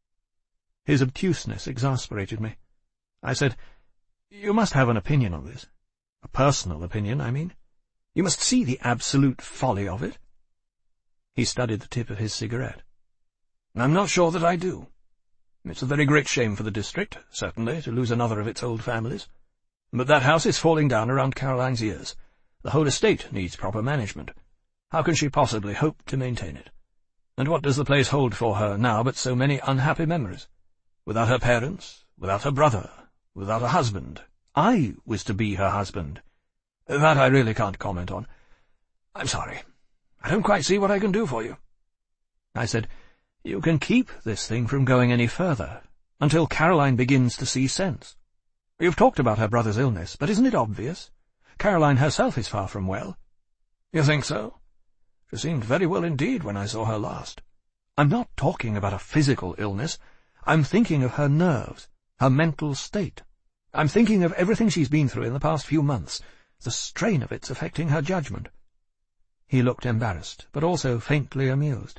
His obtuseness exasperated me. I said, "You must have an opinion on this. A personal opinion, I mean. You must see the absolute folly of it." He studied the tip of his cigarette. "I'm not sure that I do. It's a very great shame for the district, certainly, to lose another of its old families. But that house is falling down around Caroline's ears. The whole estate needs proper management. How can she possibly hope to maintain it? And what does the place hold for her now but so many unhappy memories? Without her parents, without her brother, without a husband. I was to be her husband. That I really can't comment on. I'm sorry. I don't quite see what I can do for you. I said, You can keep this thing from going any further, until Caroline begins to see sense. You've talked about her brother's illness, but isn't it obvious? Caroline herself is far from well. You think so? She seemed very well indeed when I saw her last. I'm not talking about a physical illness. I'm thinking of her nerves, her mental state. I'm thinking of everything she's been through in the past few months. The strain of it's affecting her judgment. He looked embarrassed, but also faintly amused.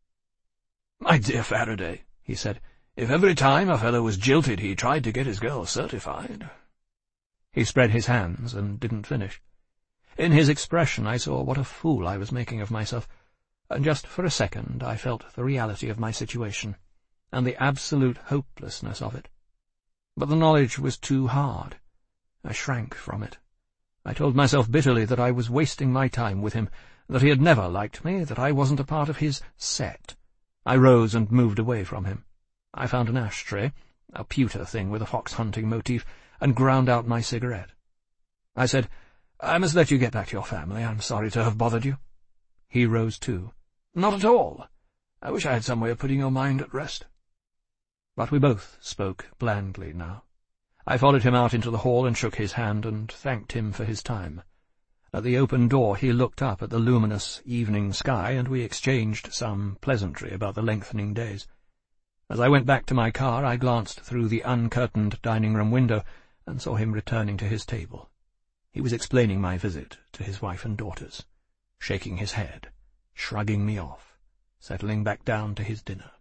My dear Faraday, he said, if every time a fellow was jilted he tried to get his girl certified. He spread his hands and didn't finish. In his expression I saw what a fool I was making of myself, and just for a second I felt the reality of my situation, and the absolute hopelessness of it. But the knowledge was too hard. I shrank from it. I told myself bitterly that I was wasting my time with him, that he had never liked me, that I wasn't a part of his set. I rose and moved away from him. I found an ashtray, a pewter thing with a fox-hunting motif, and ground out my cigarette. I said, I must let you get back to your family. I'm sorry to have bothered you. He rose too. Not at all. I wish I had some way of putting your mind at rest. But we both spoke blandly now. I followed him out into the hall and shook his hand and thanked him for his time. At the open door he looked up at the luminous evening sky, and we exchanged some pleasantry about the lengthening days. As I went back to my car, I glanced through the uncurtained dining-room window and saw him returning to his table. He was explaining my visit to his wife and daughters, shaking his head, shrugging me off, settling back down to his dinner.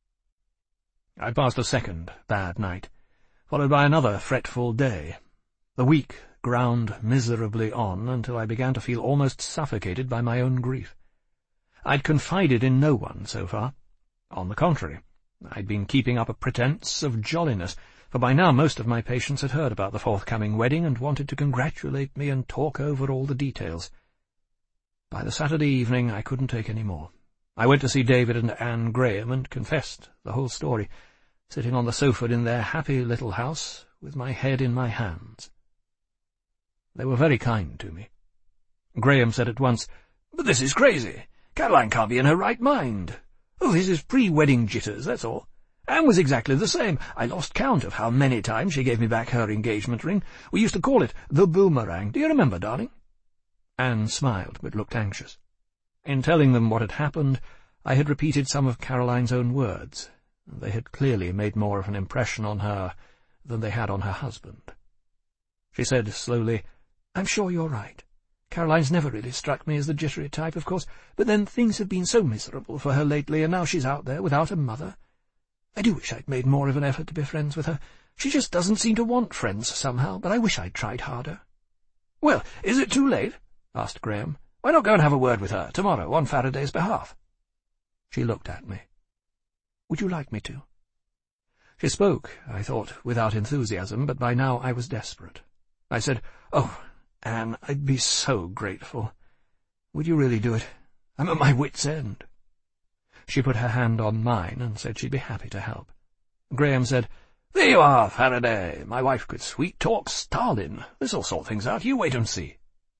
I passed a second bad night, followed by another fretful day. The week ground miserably on until I began to feel almost suffocated by my own grief. I'd confided in no one so far. On the contrary, I'd been keeping up a pretence of jolliness, for by now most of my patients had heard about the forthcoming wedding and wanted to congratulate me and talk over all the details. By the Saturday evening I couldn't take any more. I went to see David and Anne Graham and confessed the whole story, sitting on the sofa in their happy little house with my head in my hands. They were very kind to me. Graham said at once, But this is crazy. Caroline can't be in her right mind. Oh, this is pre-wedding jitters, that's all. Anne was exactly the same. I lost count of how many times she gave me back her engagement ring. We used to call it the boomerang. Do you remember, darling? Anne smiled, but looked anxious. In telling them what had happened, I had repeated some of Caroline's own words. They had clearly made more of an impression on her than they had on her husband. She said slowly, I'm sure you're right. Caroline's never really struck me as the jittery type, of course, but then things have been so miserable for her lately, and now she's out there without a mother. I do wish I'd made more of an effort to be friends with her. She just doesn't seem to want friends somehow, but I wish I'd tried harder. Well, is it too late? Asked Graham. Why not go and have a word with her tomorrow on Faraday's behalf? She looked at me. Would you like me to? She spoke, I thought, without enthusiasm, but by now I was desperate. I said, Oh, Anne, I'd be so grateful. Would you really do it? I'm at my wit's end. She put her hand on mine and said she'd be happy to help. Graham said, There you are, Faraday. My wife could sweet-talk Stalin. This'll sort things out. You wait and see.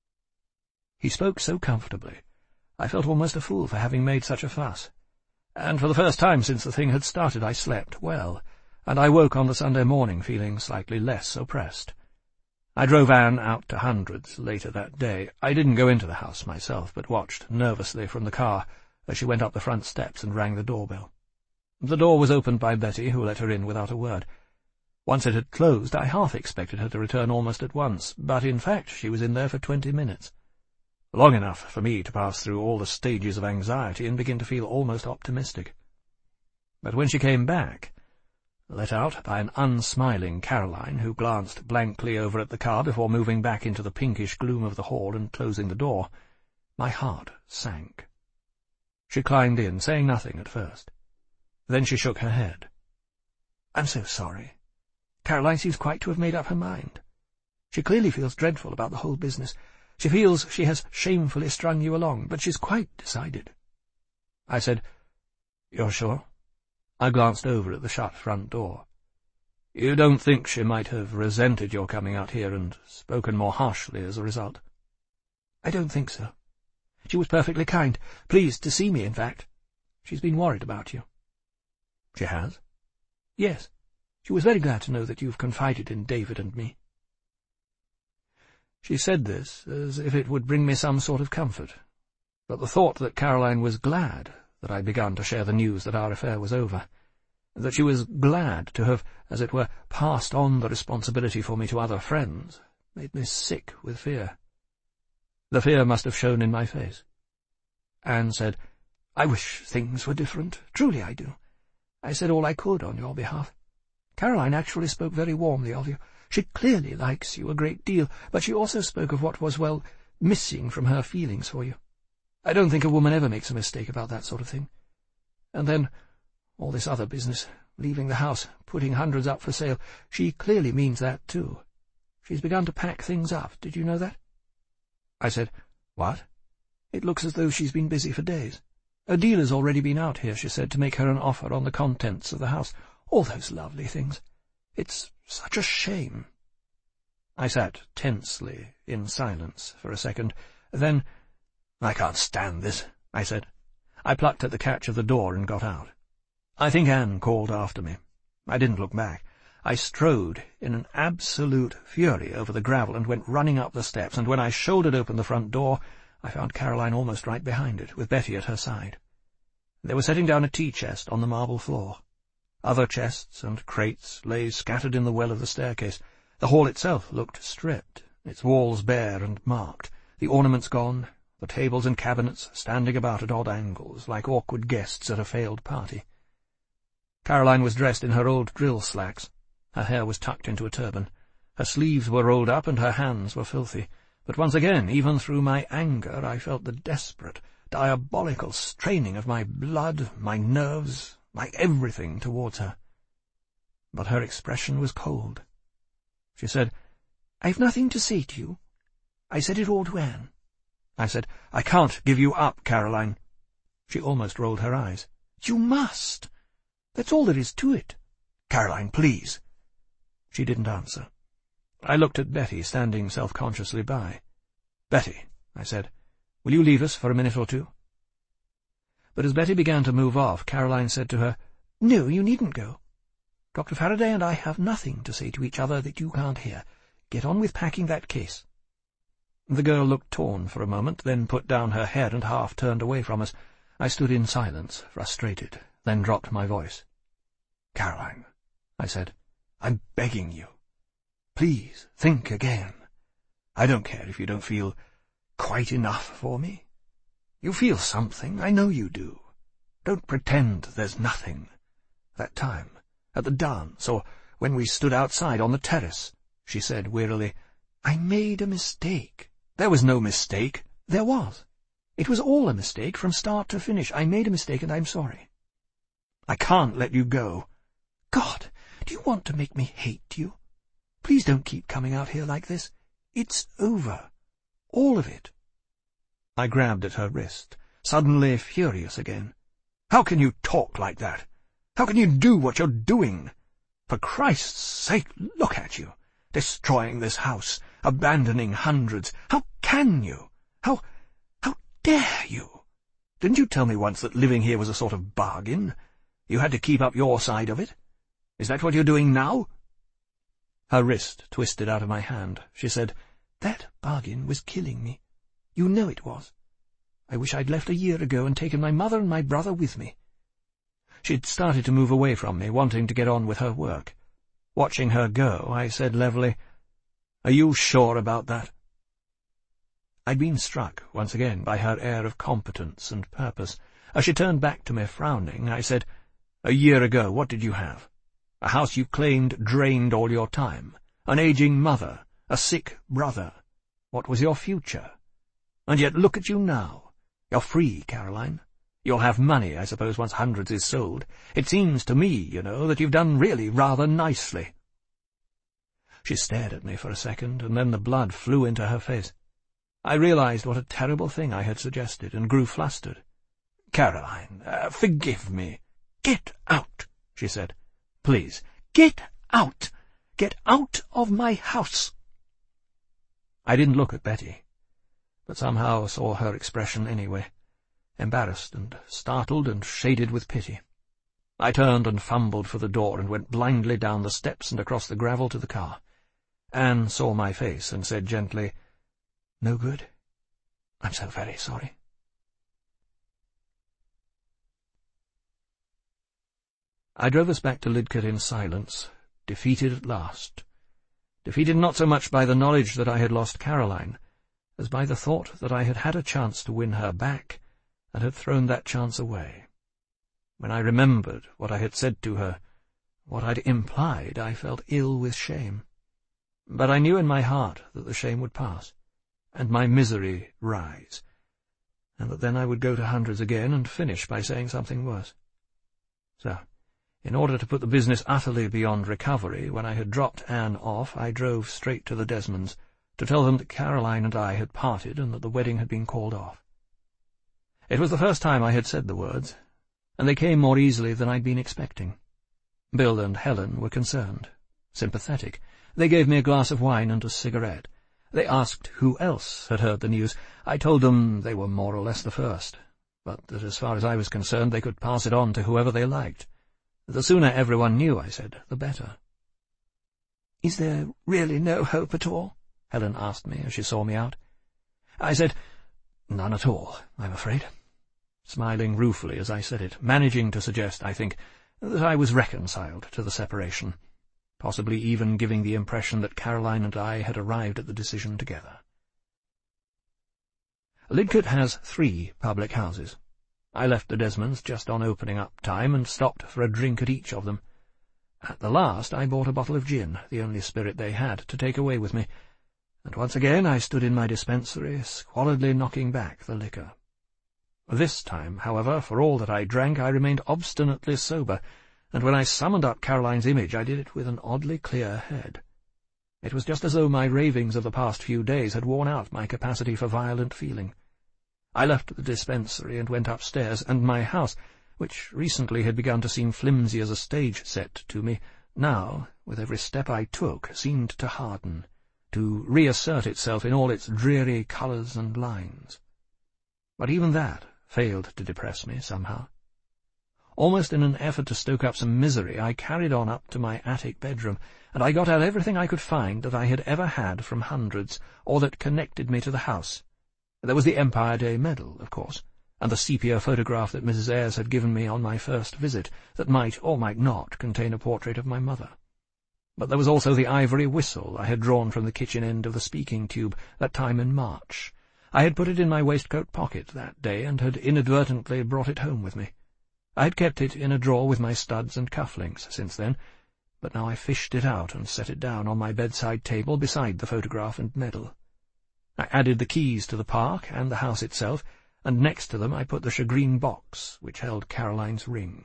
He spoke so comfortably. I felt almost a fool for having made such a fuss. And for the first time since the thing had started I slept well, and I woke on the Sunday morning feeling slightly less oppressed. I drove Anne out to Hundreds later that day. I didn't go into the house myself, but watched nervously from the car as she went up the front steps and rang the doorbell. The door was opened by Betty, who let her in without a word. Once it had closed, I half expected her to return almost at once, but in fact she was in there for twenty minutes. Long enough for me to pass through all the stages of anxiety and begin to feel almost optimistic. But when she came back, let out by an unsmiling Caroline, who glanced blankly over at the car before moving back into the pinkish gloom of the hall and closing the door, my heart sank. She climbed in, saying nothing at first. Then she shook her head. I'm so sorry. Caroline seems quite to have made up her mind. She clearly feels dreadful about the whole business. She feels she has shamefully strung you along, but she's quite decided. I said, You're sure? I glanced over at the shut front door. You don't think she might have resented your coming out here and spoken more harshly as a result? I don't think so. She was perfectly kind, pleased to see me, in fact. She's been worried about you. She has? Yes. She was very glad to know that you've confided in David and me. She said this as if it would bring me some sort of comfort, but the thought that Caroline was glad that I'd begun to share the news that our affair was over, that she was glad to have, as it were, passed on the responsibility for me to other friends, made me sick with fear. The fear must have shown in my face. Anne said, "I wish things were different. Truly I do. I said all I could on your behalf. Caroline actually spoke very warmly of you. She clearly likes you a great deal, but she also spoke of what was, well, missing from her feelings for you. I don't think a woman ever makes a mistake about that sort of thing. And then, all this other business, leaving the house, putting hundreds up for sale, she clearly means that too. She's begun to pack things up. Did you know that?" I said, "What?" "It looks as though she's been busy for days. A dealer's already been out here," she said, "to make her an offer on the contents of the house. All those lovely things. It's such a shame." I sat tensely in silence for a second. Then, "I can't stand this," I said. I plucked at the catch of the door and got out. I think Anne called after me. I didn't look back. I strode in an absolute fury over the gravel and went running up the steps, and when I shouldered open the front door, I found Caroline almost right behind it, with Betty at her side. They were setting down a tea-chest on the marble floor. Other chests and crates lay scattered in the well of the staircase. The hall itself looked stripped, its walls bare and marked, the ornaments gone, the tables and cabinets standing about at odd angles, like awkward guests at a failed party. Caroline was dressed in her old drill slacks. Her hair was tucked into a turban. Her sleeves were rolled up and her hands were filthy. But once again, even through my anger, I felt the desperate, diabolical straining of my blood, my nerves, my everything towards her. But her expression was cold. She said, "I've nothing to say to you. I said it all to Anne." I said, "I can't give you up, Caroline." She almost rolled her eyes. "You must. That's all there is to it." "Caroline, please." She didn't answer. I looked at Betty, standing self-consciously by. "Betty," I said, "will you leave us for a minute or two?" But as Betty began to move off, Caroline said to her, "No, you needn't go. Doctor Faraday and I have nothing to say to each other that you can't hear. Get on with packing that case." The girl looked torn for a moment, then put down her head and half turned away from us. I stood in silence, frustrated, then dropped my voice. "Caroline," I said, "I'm begging you. Please think again. I don't care if you don't feel quite enough for me. You feel something, I know you do. Don't pretend there's nothing. That time, at the dance, or when we stood outside on the terrace," she said wearily, "I made a mistake." "There was no mistake." "There was. It was all a mistake from start to finish. I made a mistake and I'm sorry." "I can't let you go." "God, do you want to make me hate you? Please don't keep coming out here like this. It's over. All of it." I grabbed at her wrist, suddenly furious again. "How can you talk like that? How can you do what you're doing? For Christ's sake, look at you, destroying this house, abandoning hundreds. How can you? How, how dare you? Didn't you tell me once that living here was a sort of bargain? You had to keep up your side of it. Is that what you're doing now?" Her wrist twisted out of my hand. She said, "That bargain was killing me. You know it was. I wish I'd left a year ago and taken my mother and my brother with me." She'd started to move away from me, wanting to get on with her work. Watching her go, I said levelly, "Are you sure about that?" I'd been struck once again by her air of competence and purpose. As she turned back to me frowning, I said, "A year ago, what did you have? A house you claimed drained all your time, an aging mother, a sick brother. What was your future? And yet look at you now. You're free, Caroline. You'll have money, I suppose, once Hundreds is sold. It seems to me, you know, that you've done really rather nicely." She stared at me for a second, and then the blood flew into her face. I realized what a terrible thing I had suggested, and grew flustered. "Caroline, uh, forgive me." "Get out," she said. "Please, get out. Get out of my house." I didn't look at Betty, but somehow saw her expression anyway, embarrassed and startled and shaded with pity. I turned and fumbled for the door and went blindly down the steps and across the gravel to the car. Anne saw my face and said gently, "No good? I'm so very sorry." I drove us back to Lidcote in silence, defeated at last. Defeated not so much by the knowledge that I had lost Caroline, as by the thought that I had had a chance to win her back, and had thrown that chance away. When I remembered what I had said to her, what I'd implied, I felt ill with shame. But I knew in my heart that the shame would pass, and my misery rise, and that then I would go to Hundreds again and finish by saying something worse. So, in order to put the business utterly beyond recovery, when I had dropped Anne off, I drove straight to the Desmonds, to tell them that Caroline and I had parted and that the wedding had been called off. It was the first time I had said the words, and they came more easily than I'd been expecting. Bill and Helen were concerned, sympathetic. They gave me a glass of wine and a cigarette. They asked who else had heard the news. I told them they were more or less the first, but that as far as I was concerned they could pass it on to whoever they liked. The sooner everyone knew, I said, the better. "Is there really no hope at all?" Helen asked me as she saw me out. I said, "None at all, I'm afraid," smiling ruefully as I said it, managing to suggest, I think, that I was reconciled to the separation, possibly even giving the impression that Caroline and I had arrived at the decision together. Lidcote has three public houses. I left the Desmonds just on opening up time and stopped for a drink at each of them. At the last I bought a bottle of gin, the only spirit they had, to take away with me, and once again I stood in my dispensary, squalidly knocking back the liquor. This time, however, for all that I drank, I remained obstinately sober, and when I summoned up Caroline's image I did it with an oddly clear head. It was just as though my ravings of the past few days had worn out my capacity for violent feeling. I left the dispensary and went upstairs, and my house, which recently had begun to seem flimsy as a stage set to me, now, with every step I took, seemed to harden, to reassert itself in all its dreary colours and lines. But even that failed to depress me, somehow. Almost in an effort to stoke up some misery, I carried on up to my attic bedroom, and I got out everything I could find that I had ever had from Hundreds, or that connected me to the house. There was the Empire Day medal, of course, and the sepia photograph that Missus Ayres had given me on my first visit, that might or might not contain a portrait of my mother. But there was also the ivory whistle I had drawn from the kitchen end of the speaking tube, that time in March. I had put it in my waistcoat pocket that day, and had inadvertently brought it home with me. I had kept it in a drawer with my studs and cufflinks since then, but now I fished it out and set it down on my bedside table beside the photograph and medal. I added the keys to the park and the house itself, and next to them I put the shagreen box which held Caroline's ring.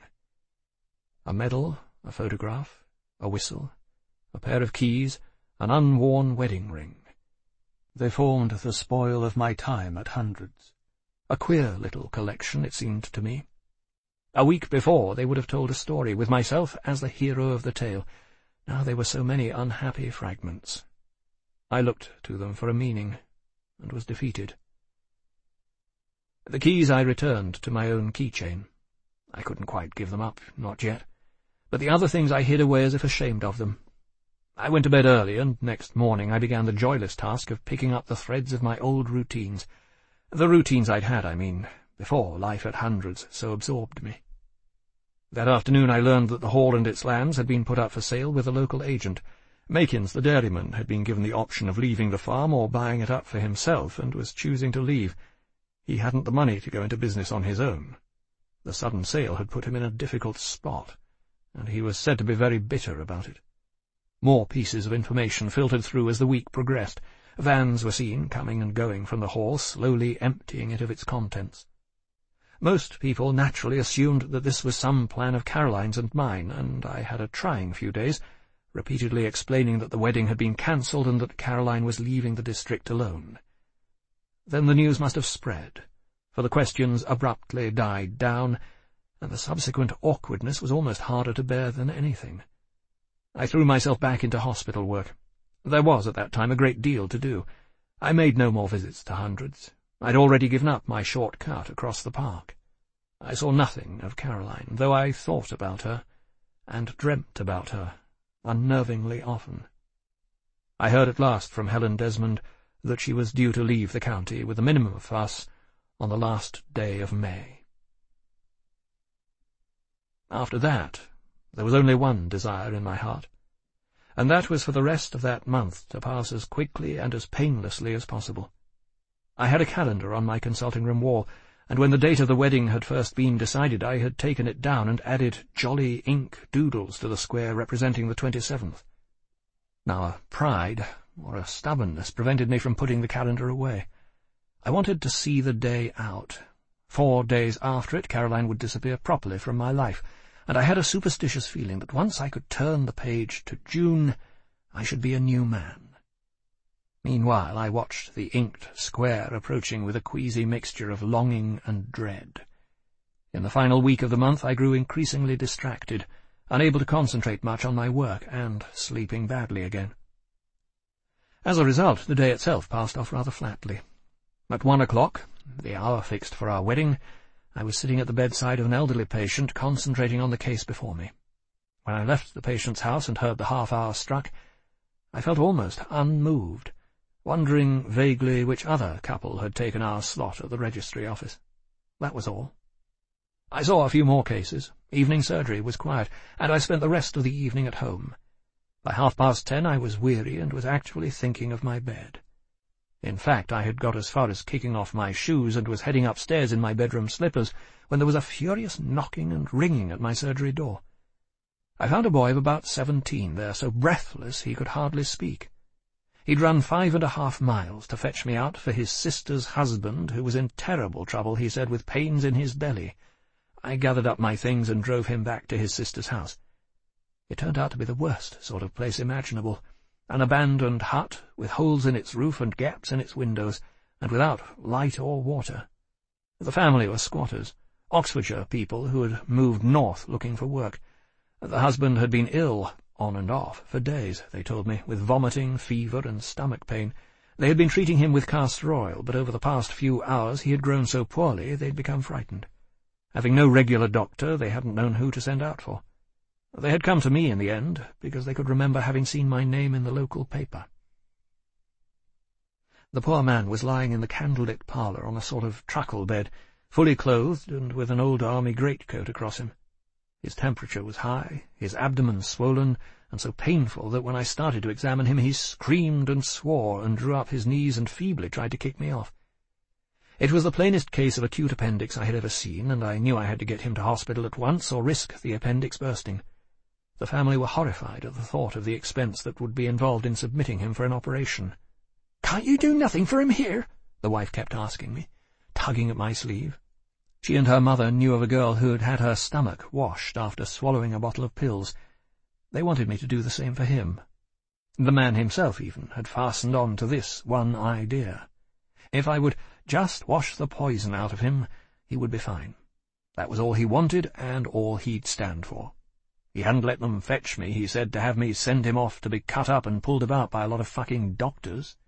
A medal, a photograph, a whistle, a pair of keys, an unworn wedding ring. They formed the spoil of my time at Hundreds. A queer little collection, it seemed to me. A week before they would have told a story, with myself as the hero of the tale. Now they were so many unhappy fragments. I looked to them for a meaning, and was defeated. The keys I returned to my own keychain. I couldn't quite give them up, not yet, but the other things I hid away as if ashamed of them. I went to bed early, and next morning I began the joyless task of picking up the threads of my old routines. The routines I'd had, I mean, before life at Hundreds so absorbed me. That afternoon I learned that the hall and its lands had been put up for sale with a local agent. Makins, the dairyman, had been given the option of leaving the farm or buying it up for himself, and was choosing to leave. He hadn't the money to go into business on his own. The sudden sale had put him in a difficult spot, and he was said to be very bitter about it. More pieces of information filtered through as the week progressed. Vans were seen coming and going from the hall, slowly emptying it of its contents. Most people naturally assumed that this was some plan of Caroline's and mine, and I had a trying few days, repeatedly explaining that the wedding had been cancelled and that Caroline was leaving the district alone. Then the news must have spread, for the questions abruptly died down, and the subsequent awkwardness was almost harder to bear than anything. I threw myself back into hospital work. There was, at that time, a great deal to do. I made no more visits to Hundreds. I'd already given up my short cut across the park. I saw nothing of Caroline, though I thought about her, and dreamt about her, unnervingly often. I heard at last from Helen Desmond that she was due to leave the county with a minimum of fuss on the last day of May. After that, there was only one desire in my heart, and that was for the rest of that month to pass as quickly and as painlessly as possible. I had a calendar on my consulting-room wall, and when the date of the wedding had first been decided, I had taken it down and added jolly ink doodles to the square representing the twenty-seventh. Now a pride, or a stubbornness, prevented me from putting the calendar away. I wanted to see the day out. Four days after it, Caroline would disappear properly from my life, and I had a superstitious feeling that once I could turn the page to June, I should be a new man. Meanwhile, I watched the inked square approaching with a queasy mixture of longing and dread. In the final week of the month, I grew increasingly distracted, unable to concentrate much on my work, and sleeping badly again. As a result, the day itself passed off rather flatly. At one o'clock, the hour fixed for our wedding, I was sitting at the bedside of an elderly patient, concentrating on the case before me. When I left the patient's house and heard the half-hour struck, I felt almost unmoved, wondering vaguely which other couple had taken our slot at the registry office. That was all. I saw a few more cases. Evening surgery was quiet, and I spent the rest of the evening at home. By half-past ten I was weary and was actually thinking of my bed. In fact, I had got as far as kicking off my shoes and was heading upstairs in my bedroom slippers when there was a furious knocking and ringing at my surgery door. I found a boy of about seventeen there, so breathless he could hardly speak. He'd run five and a half miles to fetch me out for his sister's husband, who was in terrible trouble, he said, with pains in his belly. I gathered up my things and drove him back to his sister's house. It turned out to be the worst sort of place imaginable, an abandoned hut with holes in its roof and gaps in its windows, and without light or water. The family were squatters, Oxfordshire people who had moved north looking for work. The husband had been ill, on and off, for days, they told me, with vomiting, fever, and stomach pain. They had been treating him with castor oil, but over the past few hours he had grown so poorly they'd become frightened. Having no regular doctor, they hadn't known who to send out for. They had come to me in the end, because they could remember having seen my name in the local paper. The poor man was lying in the candlelit parlour on a sort of truckle bed, fully clothed and with an old army greatcoat across him. His temperature was high, his abdomen swollen, and so painful that when I started to examine him he screamed and swore and drew up his knees and feebly tried to kick me off. It was the plainest case of acute appendix I had ever seen, and I knew I had to get him to hospital at once or risk the appendix bursting. The family were horrified at the thought of the expense that would be involved in submitting him for an operation. "Can't you do nothing for him here?" the wife kept asking me, tugging at my sleeve. She and her mother knew of a girl who had had her stomach washed after swallowing a bottle of pills. They wanted me to do the same for him. The man himself, even, had fastened on to this one idea. If I would just wash the poison out of him, he would be fine. That was all he wanted and all he'd stand for. He hadn't let them fetch me, he said, to have me send him off to be cut up and pulled about by a lot of fucking doctors.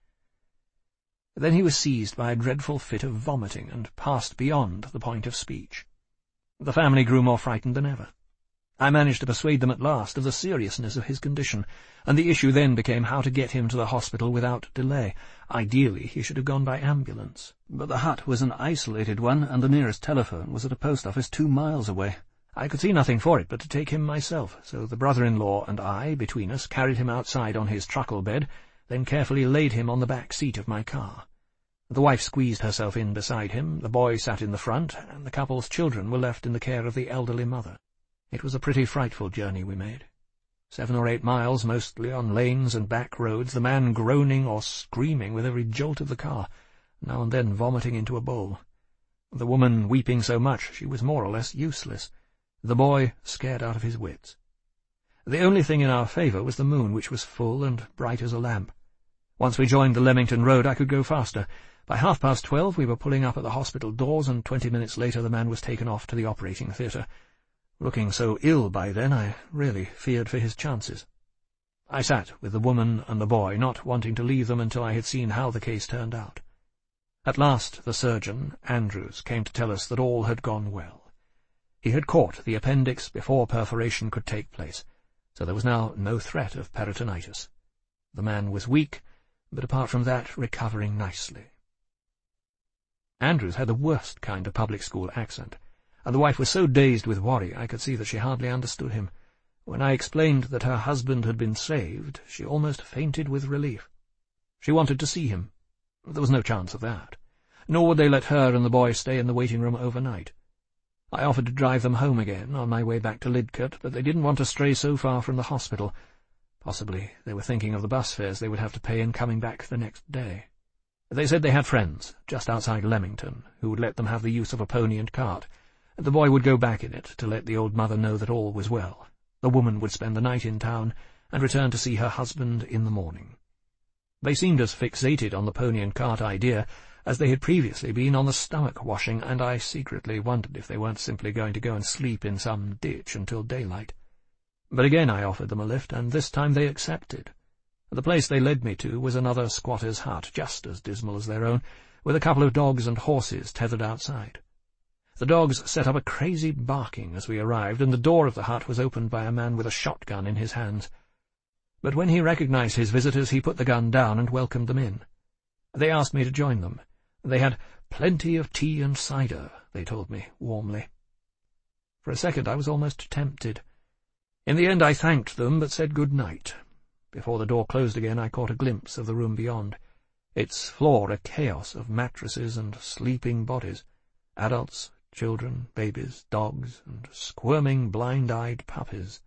Then he was seized by a dreadful fit of vomiting and passed beyond the point of speech. The family grew more frightened than ever. I managed to persuade them at last of the seriousness of his condition, and the issue then became how to get him to the hospital without delay. Ideally, he should have gone by ambulance, but the hut was an isolated one, and the nearest telephone was at a post office two miles away. I could see nothing for it but to take him myself, so the brother-in-law and I, between us, carried him outside on his truckle bed, then carefully laid him on the back seat of my car. The wife squeezed herself in beside him, the boy sat in the front, and the couple's children were left in the care of the elderly mother. It was a pretty frightful journey we made. Seven or eight miles, mostly on lanes and back roads, the man groaning or screaming with every jolt of the car, now and then vomiting into a bowl. The woman weeping so much she was more or less useless. The boy scared out of his wits. The only thing in our favour was the moon, which was full and bright as a lamp. Once we joined the Leamington Road, I could go faster. By half-past twelve we were pulling up at the hospital doors, and twenty minutes later the man was taken off to the operating theatre. Looking so ill by then, I really feared for his chances. I sat with the woman and the boy, not wanting to leave them until I had seen how the case turned out. At last the surgeon, Andrews, came to tell us that all had gone well. He had caught the appendix before perforation could take place, so there was now no threat of peritonitis. The man was weak, but apart from that, recovering nicely. Andrews had the worst kind of public school accent, and the wife was so dazed with worry I could see that she hardly understood him. When I explained that her husband had been saved, she almost fainted with relief. She wanted to see him. There was no chance of that, nor would they let her and the boy stay in the waiting room overnight. I offered to drive them home again on my way back to Lidcote, but they didn't want to stray so far from the hospital. Possibly they were thinking of the bus fares they would have to pay in coming back the next day. They said they had friends just outside Leamington who would let them have the use of a pony and cart. The boy would go back in it to let the old mother know that all was well. The woman would spend the night in town and return to see her husband in the morning. They seemed as fixated on the pony and cart idea as they had previously been on the stomach washing, and I secretly wondered if they weren't simply going to go and sleep in some ditch until daylight. But again I offered them a lift, and this time they accepted. The place they led me to was another squatter's hut, just as dismal as their own, with a couple of dogs and horses tethered outside. The dogs set up a crazy barking as we arrived, and the door of the hut was opened by a man with a shotgun in his hands. But when he recognized his visitors, he put the gun down and welcomed them in. They asked me to join them. They had plenty of tea and cider, they told me warmly. For a second I was almost tempted. In the end I thanked them, but said good night. Before the door closed again, I caught a glimpse of the room beyond, its floor a chaos of mattresses and sleeping bodies, adults, children, babies, dogs, and squirming, blind-eyed puppies.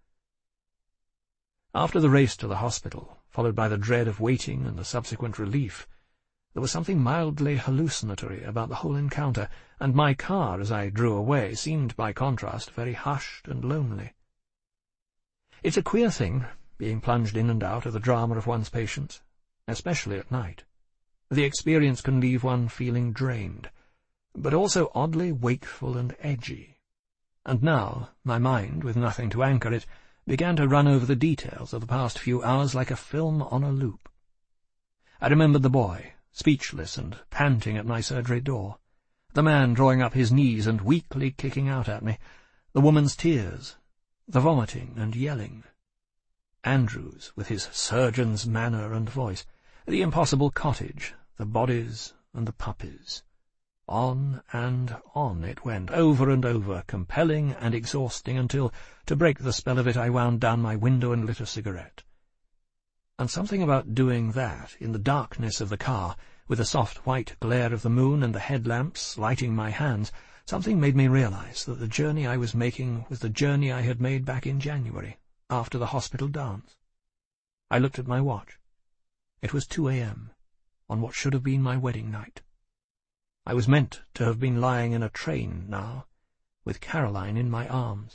After the race to the hospital, followed by the dread of waiting and the subsequent relief, there was something mildly hallucinatory about the whole encounter, and my car, as I drew away, seemed, by contrast, very hushed and lonely. It's a queer thing, being plunged in and out of the drama of one's patients, especially at night. The experience can leave one feeling drained, but also oddly wakeful and edgy. And now, my mind, with nothing to anchor it, began to run over the details of the past few hours like a film on a loop. I remembered the boy, speechless and panting at my surgery door, the man drawing up his knees and weakly kicking out at me, the woman's tears, the vomiting and yelling, Andrews with his surgeon's manner and voice, the impossible cottage, the bodies and the puppies. On and on it went, over and over, compelling and exhausting, until, to break the spell of it, I wound down my window and lit a cigarette. And something about doing that, in the darkness of the car, with the soft white glare of the moon and the headlamps lighting my hands, something made me realize that the journey I was making was the journey I had made back in January, after the hospital dance. I looked at my watch. It was two a m, on what should have been my wedding night. I was meant to have been lying in a train now, with Caroline in my arms.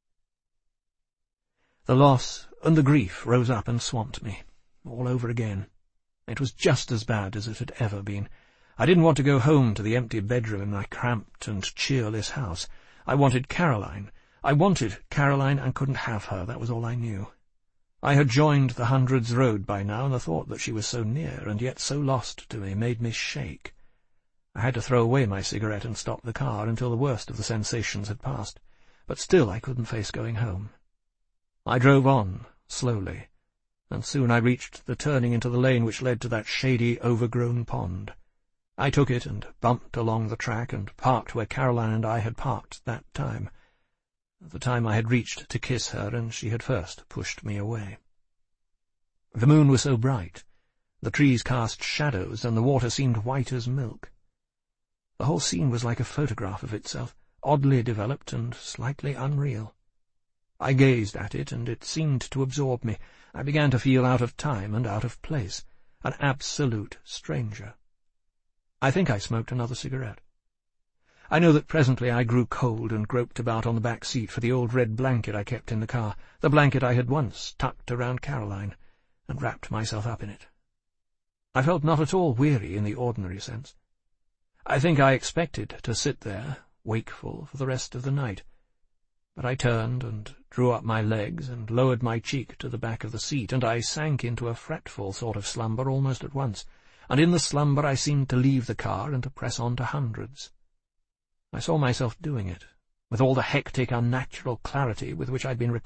The loss and the grief rose up and swamped me, all over again. It was just as bad as it had ever been. I didn't want to go home to the empty bedroom in my cramped and cheerless house. I wanted Caroline. I wanted Caroline and couldn't have her, that was all I knew. I had joined the Hundreds Road by now, and the thought that she was so near and yet so lost to me made me shake. I had to throw away my cigarette and stop the car until the worst of the sensations had passed, but still I couldn't face going home. I drove on, slowly, and soon I reached the turning into the lane which led to that shady, overgrown pond. I took it and bumped along the track and parked where Caroline and I had parked that time, the time I had reached to kiss her, and she had first pushed me away. The moon was so bright, the trees cast shadows, and the water seemed white as milk. The whole scene was like a photograph of itself, oddly developed and slightly unreal. I gazed at it, and it seemed to absorb me. I began to feel out of time and out of place, an absolute stranger. I think I smoked another cigarette. I know that presently I grew cold and groped about on the back seat for the old red blanket I kept in the car, the blanket I had once tucked around Caroline, and wrapped myself up in it. I felt not at all weary in the ordinary sense. I think I expected to sit there, wakeful, for the rest of the night. But I turned and drew up my legs and lowered my cheek to the back of the seat, and I sank into a fretful sort of slumber almost at once. and in the slumber I seemed to leave the car and to press on to hundreds. I saw myself doing it, with all the hectic, unnatural clarity with which I'd been